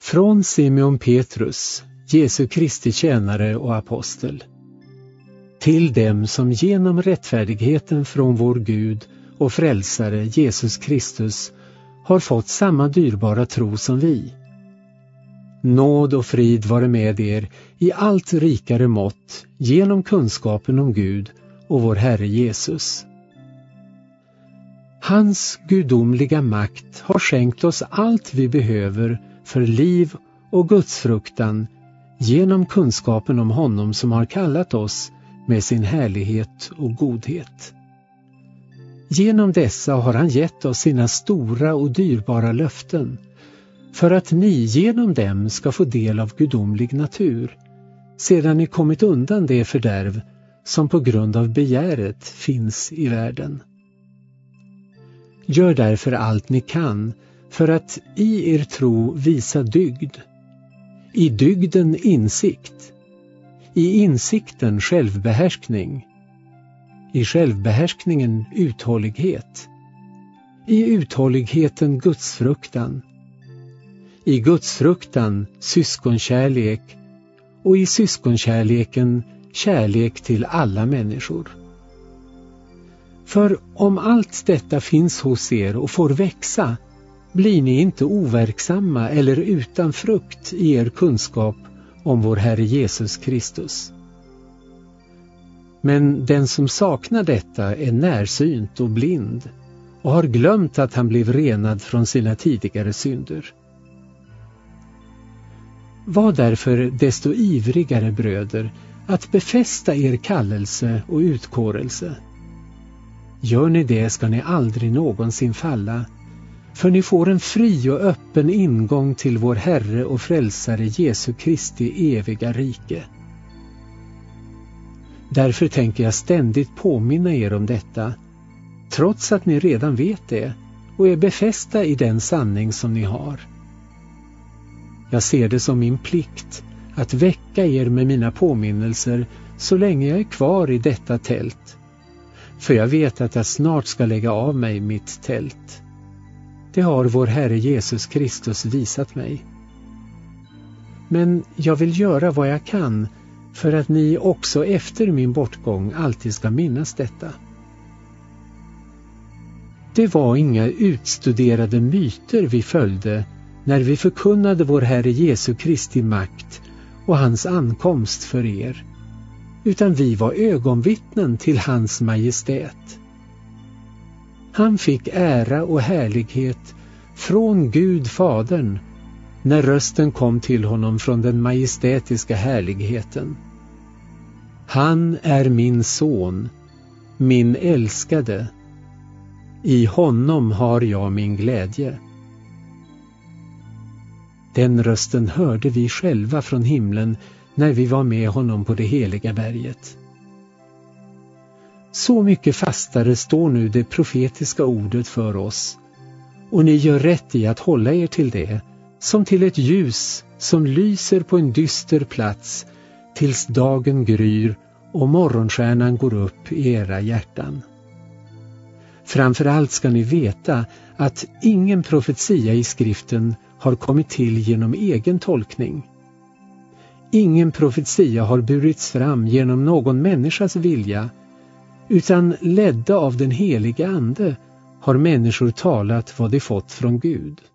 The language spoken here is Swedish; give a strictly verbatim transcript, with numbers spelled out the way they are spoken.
Från Simeon Petrus, Jesu Kristi tjänare och apostel, till dem som genom rättfärdigheten från vår Gud och frälsare Jesus Kristus har fått samma dyrbara tro som vi. Nåd och frid vare med er i allt rikare mått genom kunskapen om Gud och vår Herre Jesus. Hans gudomliga makt har skänkt oss allt vi behöver för liv och gudsfruktan genom kunskapen om honom som har kallat oss med sin härlighet och godhet. Genom dessa har han gett oss sina stora och dyrbara löften, för att ni genom dem ska få del av gudomlig natur, sedan ni kommit undan det fördärv som på grund av begäret finns i världen. Gör därför allt ni kan för att i er tro visa dygd, i dygden insikt, i insikten självbehärskning, i självbehärskningen uthållighet, i uthålligheten gudsfruktan, i gudsfruktan syskonkärlek och i syskonkärleken kärlek till alla människor. För om allt detta finns hos er och får växa, blir ni inte overksamma eller utan frukt i er kunskap om vår Herre Jesus Kristus. Men den som saknar detta är närsynt och blind och har glömt att han blev renad från sina tidigare synder. Var därför desto ivrigare, bröder, att befästa er kallelse och utkårelse. Gör ni det ska ni aldrig någonsin falla, för ni får en fri och öppen ingång till vår Herre och frälsare Jesu Kristi eviga rike. Därför tänker jag ständigt påminna er om detta, trots att ni redan vet det och är befästa i den sanning som ni har. Jag ser det som min plikt att väcka er med mina påminnelser så länge jag är kvar i detta tält, för jag vet att jag snart ska lägga av mig mitt tält. Det har vår Herre Jesus Kristus visat mig. Men jag vill göra vad jag kan för att ni också efter min bortgång alltid ska minnas detta. Det var inga utstuderade myter vi följde när vi förkunnade vår Herre Jesu Kristi makt och hans ankomst för er, utan vi var ögonvittnen till hans majestät. Han fick ära och härlighet från Gud Fadern när rösten kom till honom från den majestätiska härligheten. Han är min son, min älskade. I honom har jag min glädje. Den rösten hörde vi själva från himlen när vi var med honom på det heliga berget. Så mycket fastare står nu det profetiska ordet för oss, och ni gör rätt i att hålla er till det, som till ett ljus som lyser på en dyster plats tills dagen gryr och morgonstjärnan går upp i era hjärtan. Framförallt ska ni veta att ingen profetia i skriften har kommit till genom egen tolkning. Ingen profetia har burits fram genom någon människas vilja, utan ledda av den heliga ande har människor talat vad de fått från Gud.